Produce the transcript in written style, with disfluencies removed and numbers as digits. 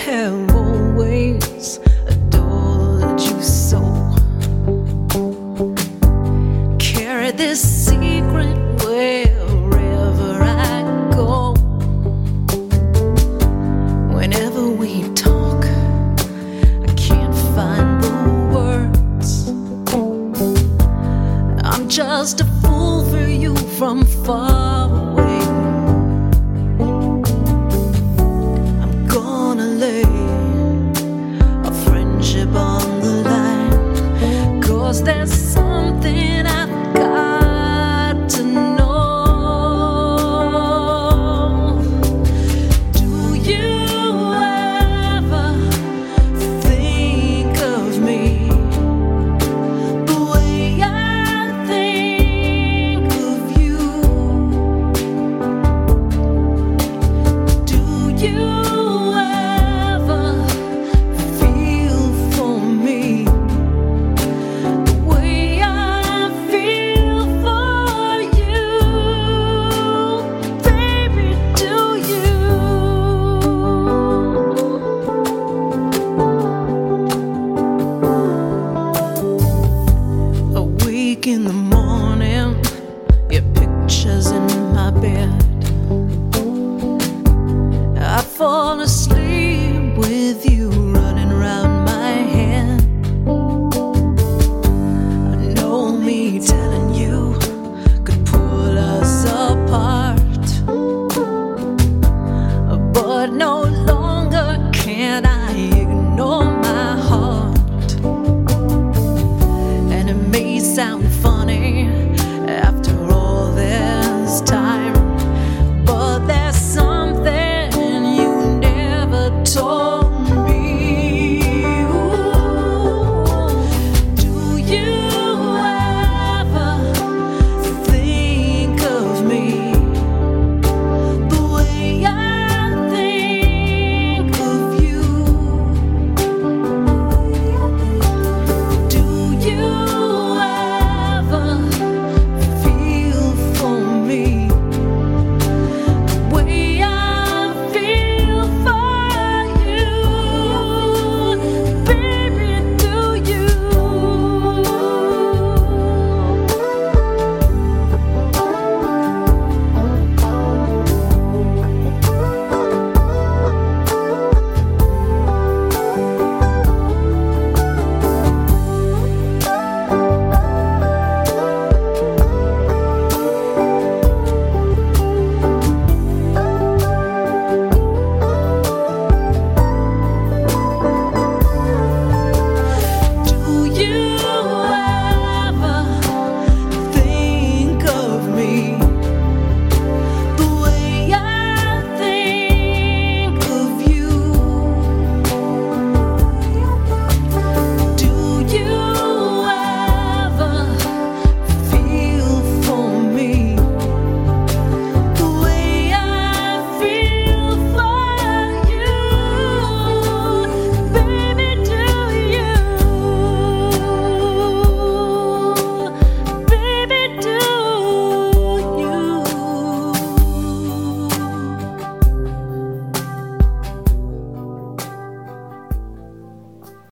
have always adored you so. Carry this secret wherever I go. Whenever we talk, I can't find the words. I'm just a fool for you from far away. I'm gonna lay a friendship on the line, 'cause there's something I've got to know. Do you ever think of me the way I think of you? Do you ever feel for me the way I feel for you? Baby, do you? Awake in the morning, your pictures in my bed. I fall asleep with you running around my head. I know me telling you could pull us apart, but no